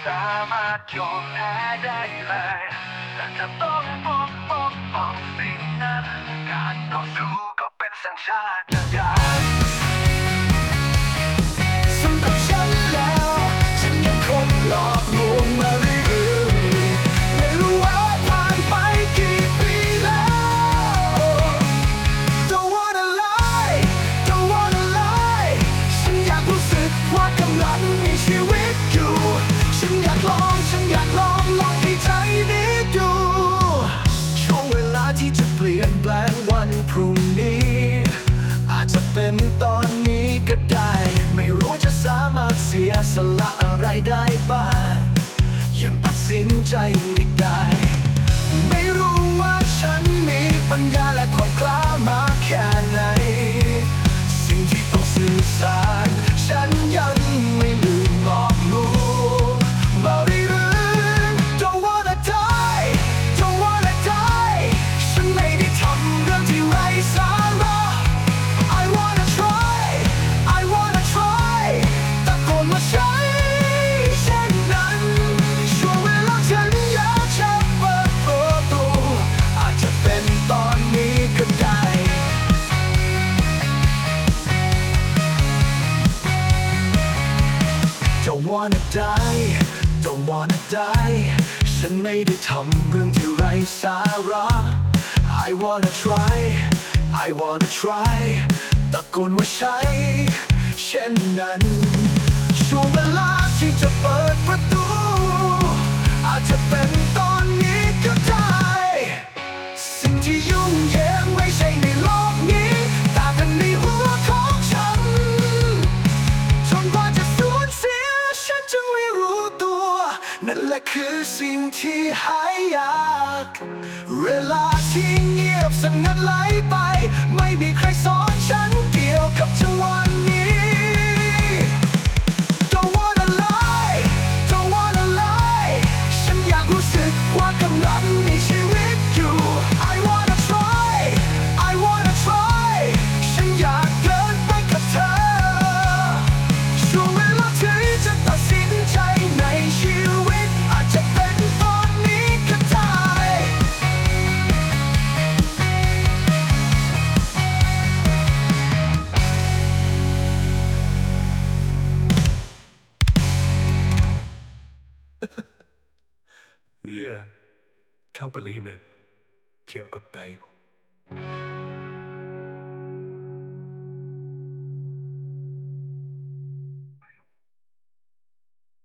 สามารถยอมแพ้ได้เลยแต่จะต้องป้องสิ่งนั้นการต่อสู้ก็เป็นสัญชาตญาณสำหรับฉันแล้วฉันยังคงหลอกลวงมาเรื่อยๆไม่รู้ว่าผ่านไปกี่ปีแล้ว Don't wanna lie Don't wanna lie ฉันอยากรู้สึกว่ากำลังมีชีวิตอยู่ฉันอยากลองให้ใจนี้ดูช่วงเวลาที่จะเปลี่ยนแปลงวันพรุ่งนี้อาจจะเป็นตอนนี้ก็ได้ไม่รู้จะสามารถเสียสละอะไรได้บ้างยังตัดสินใจไม่ได้ไม่รู้ว่าฉันมีปัญญาและความกล้ามากแค่ไหนสิ่งที่ต้องสื่อสารฉันยังไม่ลืมบอกลูกมาเรื่อยๆ Don't wanna die Don't wanna die ฉันไม่ได้ทำเรื่องที่ไร้สาระ I wanna try I wanna try ตะโกนมาใช้เช่นนั้นช่วงเวลาฉันอยากจะเปิดประตูอาจจะเป็นตอนนี้ก็ได้ Don't wanna die Don't wanna die ฉันไม่ได้ทำเรื่องที่ไร้สาระ I wanna try I wanna try ตะโกนว่าใช่เช่นนั้นช่วงเวลาที่จะเปิดประตูอาจจะเป็นตอนนี้ก็ได้สิ่งที่ยุ่งแยงไม่ใช่ในโลกนี้แต่เป็นในหัวของฉันจนกว่าจะสูญเสียฉันจึงไม่รู้ตัวนั่นแหละคือสิ่งที่หายากเวลาที่เงียบสงัดไหลไปไม่มีใครสอนฉันเกี่ยวกับจังหวะนี้ Don't wanna lie Don't wanna lie ฉันอยากรู้สึกว่ากำลังมีชีวิตอยู่ I wanna try I wanna try ฉันอยากเดินไปกับเธอช่วงเวลาที่จะตัดสินใจในชีวิตอาจจะเป็นตอนนี้ก็ได้ Yeah, can't believe it. Killed the babe.